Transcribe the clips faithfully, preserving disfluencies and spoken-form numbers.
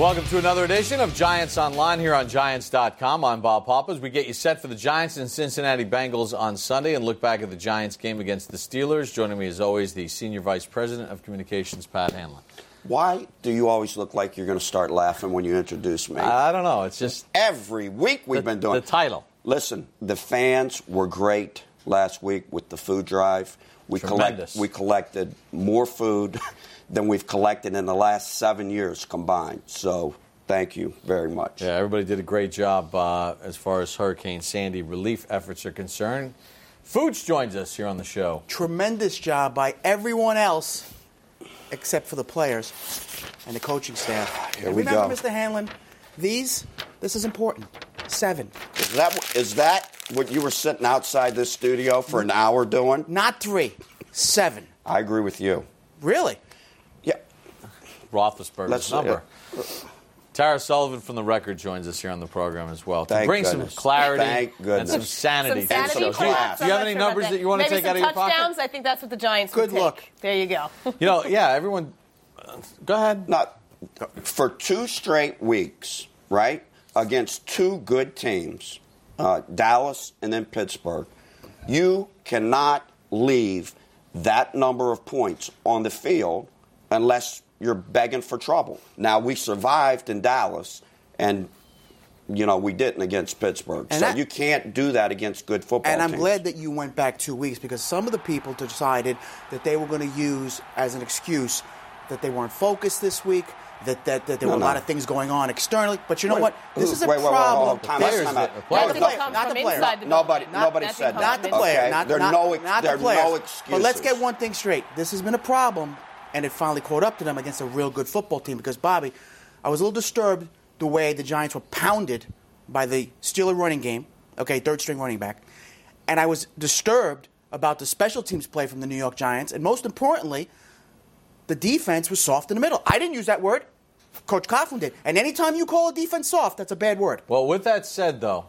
Welcome to another edition of Giants Online here on Giants dot com. I'm Bob Papa. We get you set for the Giants and Cincinnati Bengals on Sunday and look back at the Giants game against the Steelers. Joining me as always, the Senior Vice President of Communications, Pat Hanlon. Why do you always look like you're going to start laughing when you introduce me? I don't know. It's just every week we've the, been doing the title. Listen, the fans were great last week with the food drive. We collect, we collected more food than we've collected in the last seven years combined. So thank you very much. Yeah, everybody did a great job uh, as far as Hurricane Sandy relief efforts are concerned. Fooch joins us here on the show. Tremendous job by everyone else except for the players and the coaching staff. Here we Remember, go. Mister Hanlon, these, this is important. Seven. Is that, is that what you were sitting outside this studio for an hour doing? Not three. Seven. I agree with you. Really? Yeah. Roethlisberger's Let's, number. Uh, Tara Sullivan from The Record joins us here on the program as well to Thank bring goodness. some clarity Thank and goodness. some sanity. Some sanity to the show. Do you, class. do you have any numbers that you want to Maybe take out of some your pocket? touchdowns? I think that's what the Giants Good would take. look. There you go. You know, yeah, everyone. Uh, go ahead. Not for two straight weeks, right, against two good teams, uh, Dallas and then Pittsburgh, you cannot leave that number of points on the field unless you're begging for trouble. Now, we survived in Dallas, and, you know, we didn't against Pittsburgh. And so that, you can't do that against good football And I'm teams. glad that you went back two weeks because some of the people decided that they were going to use as an excuse that they weren't focused this week, that, that, that there No, were no. a lot of things going on externally. But you know Wait, what? This who- is a wait, wait, wait, problem. hold on. Time out, Players time that- out. the That players No, didn't no, come not from the player. inside the Nobody- building. nobody That said didn't come Not from the inside. player. Okay, Not, there are not, no ex- not there the are player. no But let's excuses. get one thing straight. This has been a problem, and it finally caught up to them against a real good football team. Because, Bobby, I was a little disturbed the way the Giants were pounded by the Steeler running game, okay, third-string running back. And I was disturbed about the special teams play from the New York Giants. And most importantly, the defense was soft in the middle. I didn't use that word. Coach Coughlin did. And anytime you call a defense soft, that's a bad word. Well, with that said, though,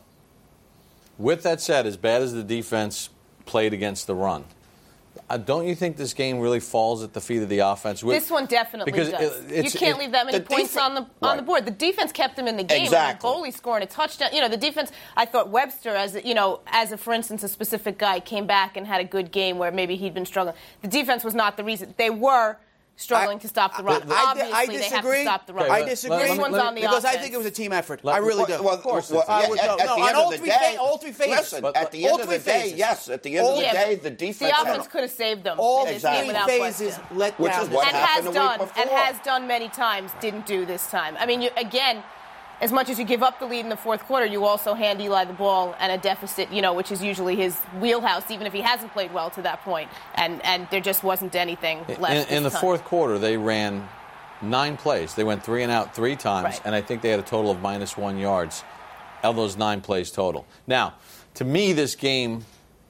with that said, as bad as the defense played against the run, uh, don't you think this game really falls at the feet of the offense? With, This one definitely because does. it- it's- you can't it- leave that many the points defen- on the on right. the board. The defense kept them in the game. Exactly. And the goalie scoring a touchdown. You know, the defense. I thought Webster, as a, you know, as a for instance, a specific guy came back and had a good game where maybe he'd been struggling. The defense was not the reason. They were struggling I- to stop the run. I, I, Obviously, I they disagree. have to stop the run. Okay, I let- disagree. let- This one's let- on the because I offense. think it was a team effort. Let- I really Well, do. well, Of course well, it's I yeah, would- at, no, at no, the on end all of the three day, fa- all three phases. Listen, But- at the all end of the three day, phases. yes, at the end All- of the Yeah, day, but the The defense had offense a- could have saved them. All in this Exactly. game three without phases question. let Which down. is what and happened has the week done before. and has done many times, didn't do this time. I mean, you, again, as much as you give up the lead in the fourth quarter, you also hand Eli the ball and a deficit, you know, which is usually his wheelhouse, even if he hasn't played well to that point. And and there just wasn't anything left. in, this in the time. fourth quarter, they ran nine plays. They went three and out three times, Right. and I think they had a total of minus one yards of those nine plays total. Now, to me, this game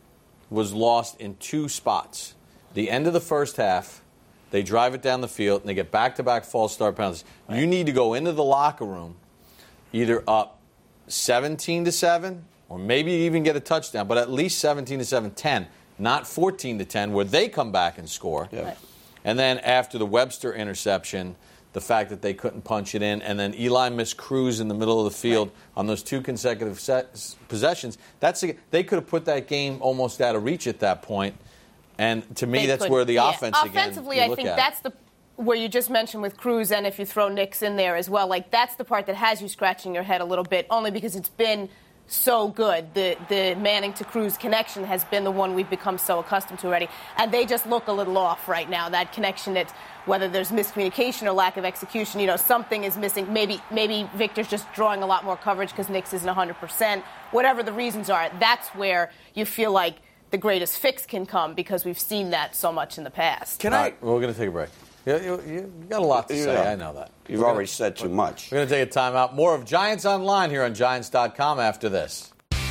was lost in two spots. The end of the first half, they drive it down the field, and they get back-to-back false start penalties. Right. You need to go into the locker room either up seventeen to seven, or maybe even get a touchdown, but at least seventeen to seven, ten, not fourteen to ten, where they come back and score. Yeah. Right. And then after the Webster interception, the fact that they couldn't punch it in, and then Eli missed Cruz in the middle of the field right. on those two consecutive set, possessions, that's a, they could have put that game almost out of reach at that point. And to me, They that's could- where the yeah. offense again. Offensively, you I look think at that's it. the where you just mentioned with Cruz, and if you throw Nix in there as well, like that's the part that has you scratching your head a little bit, only because it's been so good. The the Manning to Cruz connection has been the one we've become so accustomed to already, and they just look a little off right now. That connection, that whether there's miscommunication or lack of execution, you know, something is missing. Maybe maybe Victor's just drawing a lot more coverage because Nix isn't one hundred percent. Whatever the reasons are, that's where you feel like the greatest fix can come, because we've seen that so much in the past. Can All I? right, we're going to take a break. You, you, you got a lot to say. Yeah. I know that. You've We're already gonna, said too much. We're going to take a timeout. More of Giants Online here on Giants dot com after this.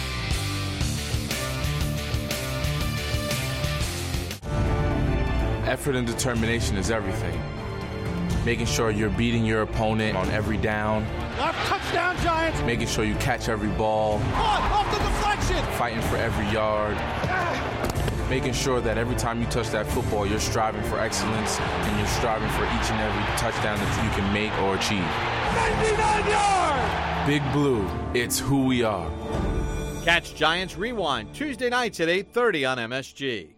Effort and determination is everything. Making sure you're beating your opponent on every down. Touchdown, Giants! Making sure you catch every ball. Off, off the deflection! Fighting for every yard. Making sure that every time you touch that football, you're striving for excellence and you're striving for each and every touchdown that you can make or achieve. ninety-nine yards! Big Blue, it's who we are. Catch Giants Rewind Tuesday nights at eight thirty on M S G.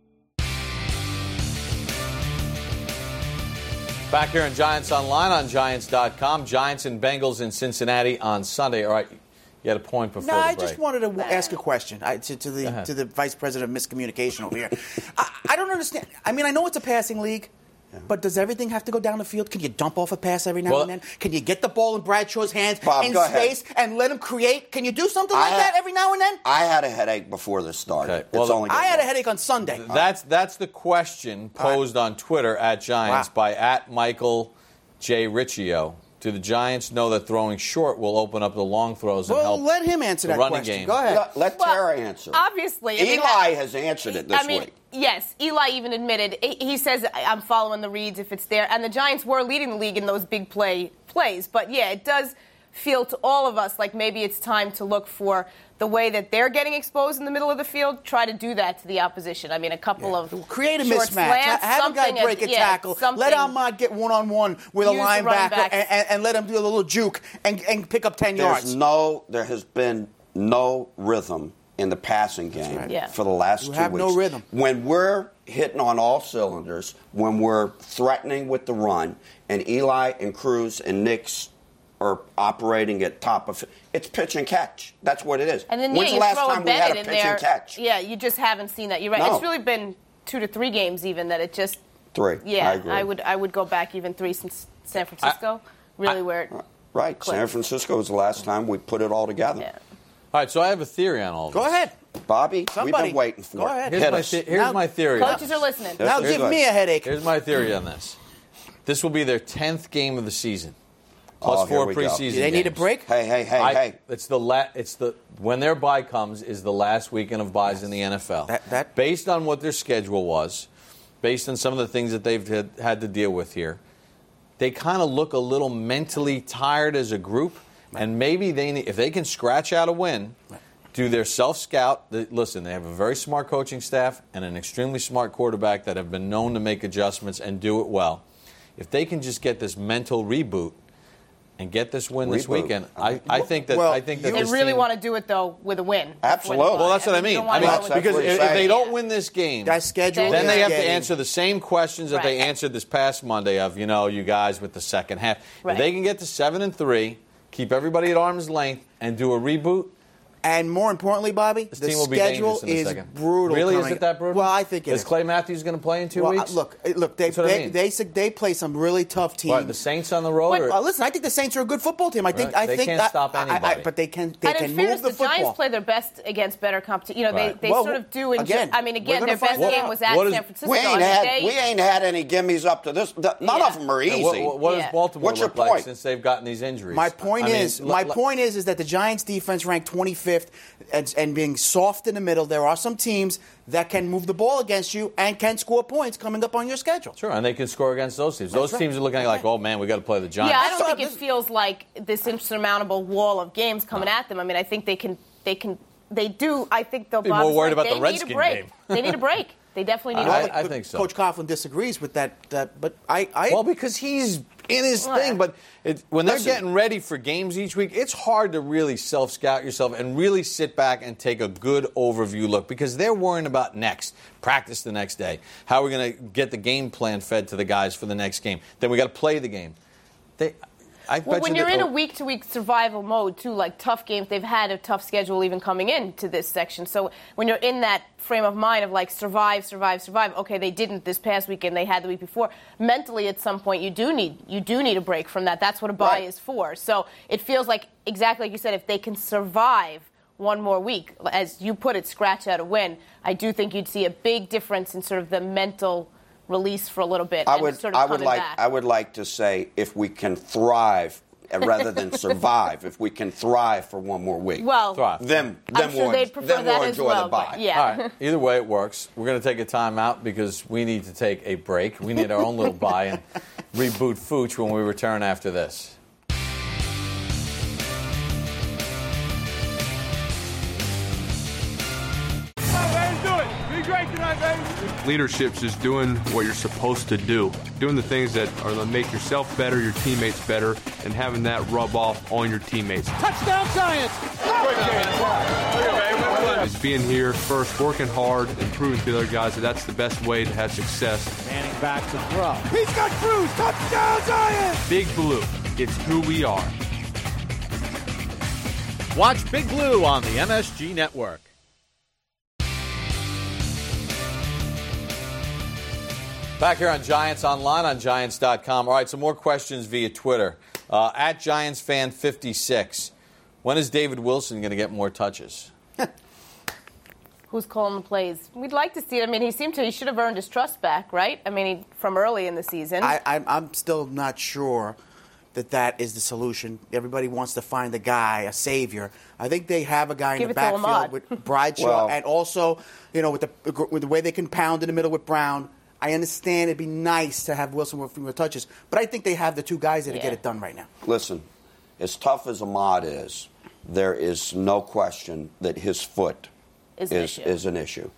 Back here in Giants Online on Giants dot com. Giants and Bengals in Cincinnati on Sunday. All right, you had a point before No, the I break. just wanted to ask a question I, to, to the to the vice president of miscommunication over here. I, I don't understand. I mean, I know it's a passing league, yeah. but does everything have to go down the field? Can you dump off a pass every now well, and then? Can you get the ball in Bradshaw's hands Bob, in go space ahead. and let him create? Can you do something I like had, that every now and then? I had a headache before this started. Okay, well, it's only I had a getting- headache on Sunday. That's that's the question posed on Twitter at Giants Wow. by at Michael J. Riccio. Do the Giants know that throwing short will open up the long throws and Well, help let him answer the that running question. game? Go ahead. Let, let Well, Tara answer. Obviously. I mean, Eli that- has answered it this I mean, week. yes, Eli even admitted, he he says, I'm following the reads if it's there. And the Giants were leading the league in those big play plays. But, yeah, it does feel to all of us like maybe it's time to look for the way that they're getting exposed in the middle of the field, try to do that to the opposition. I mean, a couple Yeah. of Create a short mismatch. slants, Have a guy something, break a yeah, tackle. something. Let Ahmad get one-on-one with a Use the running linebacker backs. and, and, and let him do a little juke and, and pick up ten There's yards. no, there has been no rhythm in the passing game right. Yeah. for the last You two have weeks. no rhythm. When we're hitting on all cylinders, when we're threatening with the run, and Eli and Cruz and Nix are operating at top of it's pitch and catch. That's what it is. And then, When's yeah, the you last throw time a we had a Bennett pitch in there. and catch? Yeah, you just haven't seen that. You're right. No. It's really been two to three games even that it just Three. Yeah, I agree. would I would go back even three since San Francisco. really I- where it Right. clicked. San Francisco was the last time we put it all together. Yeah. All right, so I have a theory on all of Go this. ahead. Bobby, we've Somebody. been waiting for Go it. ahead. Here's, Hit my, us. the- here's Now- my theory. on Coaches this. are listening. Yes. Now Here's give what- me a headache. Here's my theory on this. This will be their tenth game of the season, plus Oh, here four we go. preseason. Do they need a games. break? Hey, hey, hey, I- hey. It's the la- It's the when their bye comes is the last weekend of byes in the N F L. That- that- based on what their schedule was, based on some of the things that they've had, had to deal with here, they kind of look a little mentally tired as a group, and maybe they need, if they can scratch out a win. Do their self-scout. Listen, they have a very smart coaching staff and an extremely smart quarterback that have been known to make adjustments and do it well. If they can just get this mental reboot and get this win this Reboot. weekend, I, I think that Well, I think that you- They this really team- want to do it though with a win. Absolutely. Before the Well, bye. that's what I you mean. don't I wanna mean, go with that's because what if, you're if they saying. don't win this game, That schedule then is they have to getting- answer the same questions that they Right. answered this past Monday of, you know, you guys with the second half. Right. If they can get to seven and three, keep everybody at arm's length, and do a reboot, And more importantly, Bobby, this the team will be schedule dangerous in a is second. brutal. Really, coming- is it that brutal? Well, I think it is. is. Clay Matthews going to play in two well, weeks? uh, look, uh, look, they That's what I they, mean. they they they play some really tough teams. What, the Saints on the road? But, or- uh, listen, I think the Saints are a good football team. I think Right. I They think can't I- stop I- I- anybody. but they can they And can in move fairness, the the, football. Giants play their best against better competition. You know, Right. they, they Well, sort of do enjoy. again, I mean, we're again, gonna their best find out. game was at What is- San Francisco. We I ain't mean, had they- we ain't had any gimmies up to this. the- None Yeah. of them are Yeah, easy. what, what, what Yeah. does Baltimore What's your look like point? since they've gotten these injuries? My point I mean, is, l- my l- point is, is that the Giants' defense ranked twenty-fifth, and, and being soft in the middle. There are some teams that can move the ball against you and can score points coming up on your schedule. Sure, and they can score against those teams. Those right. teams are looking like, oh man, we got to play the Giants. Yeah, I don't So, think it this- feels like this insurmountable wall of games coming at them. I mean, I think they can, they can, they do. I think they'll Be more worried about they the need Redskin a break. game. They need a break. They definitely need I- a break. I think so. Coach Coughlin disagrees with that, that but I, I Well, because he's in his Well, thing, but it, when they're Listen. getting ready for games each week, it's hard to really self-scout yourself and really sit back and take a good overview look because they're worrying about next, practice the next day, how we're going to get the game plan fed to the guys for the next game. Then we got to play the game. They, I Well, bet when you you're that- in a week-to-week survival mode, too, like tough games, they've had a tough schedule even coming into this section. So when you're in that frame of mind of like survive, survive, survive, okay, they didn't this past weekend, they had the week before. Mentally, at some point, you do need you do need a break from that. That's what a bye Right. is for. So it feels like exactly like you said, if they can survive one more week, as you put it, scratch out a win, I do think you'd see a big difference in sort of the mental release for a little bit. I and would sort of I would coming like back. I would like to say if we can thrive uh, rather than survive, if we can thrive for one more week. well, Thrive. then I'm then sure we'll, they'd prefer then that we'll as enjoy well, the bye. but yeah. All right. Either way, it works. We're going to take a time out because we need to take a break. We need our own little bye and reboot Fooch when we return after this. Come on, baby, do it. Be great tonight, baby. Leadership's just doing what you're supposed to do. Doing the things that are going to make yourself better, your teammates better, and having that rub off on your teammates. Touchdown Giants! Is being here first, working hard, and proving to the other guys that that's the best way to have success. Manning back to throw. He's got Cruz! Touchdown Giants! Big Blue, it's who we are. Watch Big Blue on the M S G Network. Back here on Giants Online on Giants dot com. All right, some more questions via Twitter. Uh, at Giants Fan fifty-six. When is David Wilson going to get more touches? Who's calling the plays? We'd like to see it. I mean, he seemed to, he should have earned his trust back, right? I mean, he, from early in the season. I, I, I'm still not sure that that is the solution. Everybody wants to find a guy, a savior. I think they have a guy Give in the it to backfield Ahmad. with Bradshaw, Well- and also, you know, with the with the way they can pound in the middle with Brown. I understand it'd be nice to have Wilson with fewer touches, but I think they have the two guys that Yeah. get it done right now. Listen, as tough as Ahmad is, there is no question that his foot Is an is, issue. is an issue.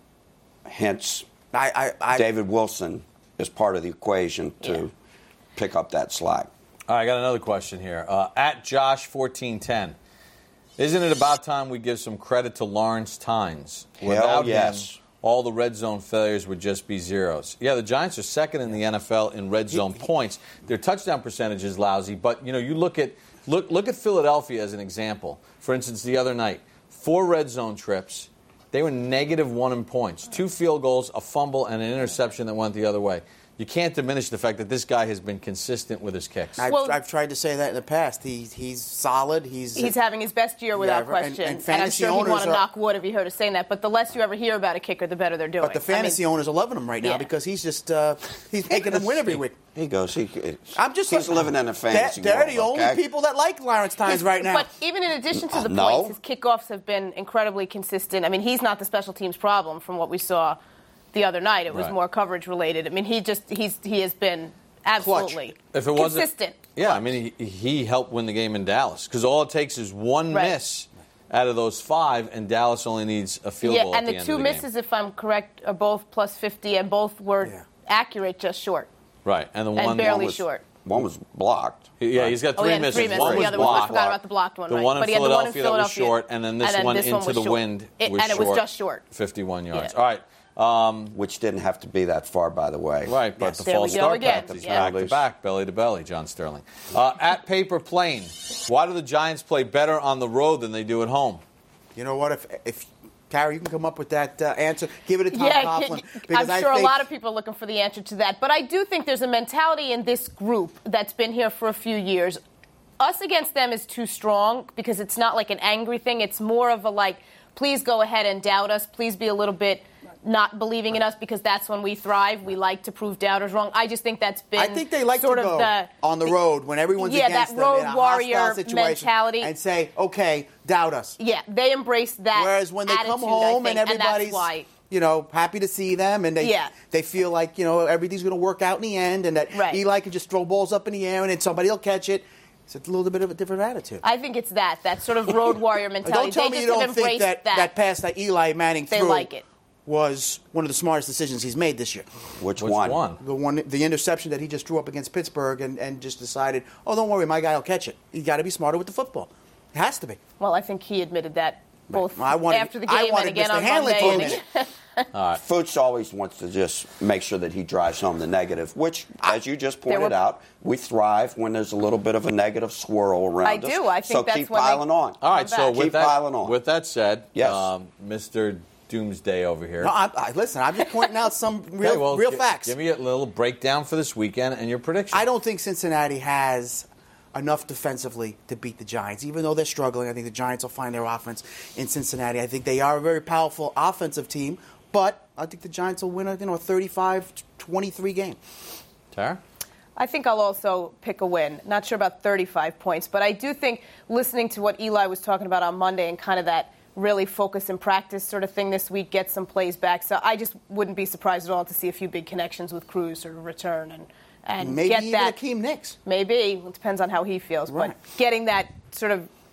Hence, I, I, I David Wilson is part of the equation to Yeah. pick up that slack. All right, I got another question here. Uh, at Josh fourteen ten. Isn't it about time we give some credit to Lawrence Tynes? Hell Without yes. him, all the red zone failures would just be zeros. Yeah, the Giants are second in the N F L in red zone points. Their touchdown percentage is lousy, but you know, you look at look look at Philadelphia as an example. For instance, the other night, four red zone trips. They were negative one in points. Two field goals, a fumble, and an interception that went the other way. You can't diminish the fact that this guy has been consistent with his kicks. I've, Well- I've tried to say that in the past. He, he's solid. He's He's having his best year without Yeah, and- question. and I'm fantasy sure he'd owners want to are- knock wood if he heard us saying that. But the less you ever hear about a kicker, the better they're doing. But the fantasy I mean, owners are loving him right now Yeah. because he's just uh, he's making them win every week. He goes. He, I'm just he's living in a fantasy They're, they're world, the only okay? people that like Lawrence Tynes his- right now. But even in addition to the No. points, his kickoffs have been incredibly consistent. I mean, he's not the special teams problem from what we saw the other night. It was Right. more coverage related. I mean, he just he's he has been absolutely If it wasn't, consistent. yeah, I mean, he, he helped win the game in Dallas because all it takes is one Right. miss out of those five, and Dallas only needs a field Yeah, goal. at and the the end two of the misses, game. if I'm correct, are both plus fifty, and both were Yeah. accurate, just short. Right, and the and one barely One was, short. One was blocked. Yeah, he's got Oh, three yeah, and misses. three misses. One The was other one, I blocked. forgot about the blocked one. The right. one in but he had the one in Philadelphia that was Philadelphia, short, and then this one one into was the short. wind It- was and it short, was just short. fifty-one yards. Yeah. All right. Um, Which didn't have to be that far, by the way. Right, but Yes. the There false we go start again. practice, Yeah. back to back, belly to belly, John Sterling. Uh, at Paper Plane, why do the Giants play better on the road than they do at home? you know what? If if Carrie, you can come up with that uh, answer, give it to Tom Yeah, Coughlin. I'm because I sure a think- lot of people are looking for the answer to that. But I do think there's a mentality in this group that's been here for a few years. Us against them is too strong because it's not like an angry thing. It's more of a like, please go ahead and doubt us. Please be a little bit not believing in us because that's when we thrive. We like to prove doubters wrong. I just think that's been I think they like sort to of go the, on the road when everyone's yeah, against that them road in a warrior hostile situation mentality. and say, okay, doubt us. Yeah, they embrace that. Whereas when they attitude, come home I and think, everybody's, that's why. you know, happy to see them and they Yeah. they feel like, you know, everything's going to work out in the end and that Right. Eli can just throw balls up in the air and then somebody will catch it. It's a little bit of a different attitude. I think it's that, that sort of road warrior mentality. Don't tell they me just you have don't think embraced that, that. that pass that Eli Manning They threw like it. was one of the smartest decisions he's made this year. Which, Which one? one? The one, the interception that he just threw up against Pittsburgh and, and just decided, oh, don't worry, my guy will catch it. You got to be smarter with the football. It has to be. Well, I think he admitted that both Well, I wanted- after the I game and wanted again Mister on Hanley to Monday. admit Fuchs always wants to just make sure that he drives home the negative, which, as you just pointed were- out, we thrive when there's a little bit of a negative swirl around I us. do. I think so that's keep when they- piling on. All right, Come so back. with Keep that, piling on. with that said, Yes. um, Mister Doomsday over here. No, I, I, listen, I'm just pointing out some real, Okay, well, real gi- facts. Give me a little breakdown for this weekend and your prediction. I don't think Cincinnati has enough defensively to beat the Giants. Even though they're struggling, I think the Giants will find their offense in Cincinnati. I think they are a very powerful offensive team, but I think the Giants will win a, you know, a thirty-five twenty-three game. Tara? I think I'll also pick a win. Not sure about thirty-five points, but I do think listening to what Eli was talking about on Monday and kind of that really focus and practice sort of thing this week, get some plays back. So I just wouldn't be surprised at all to see a few big connections with Cruz sort of return and, and Maybe get even that. Akeem Nicks. Maybe. It depends on how he feels. Right. But getting that sort of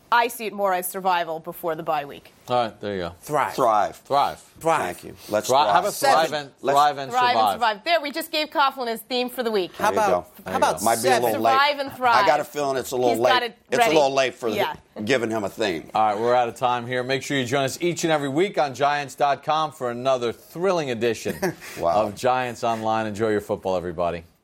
I see it more as survival before the bye week. All right, there you go. Thrive. Thrive. Thrive. Thrive. Thank you. Let's Thrive. thrive. How about thrive Seven. and, Let's- thrive and Thrive survive? and survive. There, we just gave Coughlin his theme for the week. How There you about go. how about Might be a little seven? late. Survive and thrive. I got a feeling it's a little He's late. got it It's a ready. little late for the- Yeah. giving him a theme. All right, we're out of time here. Make sure you join us each and every week on Giants dot com for another thrilling edition Wow. of Giants Online. Enjoy your football, everybody.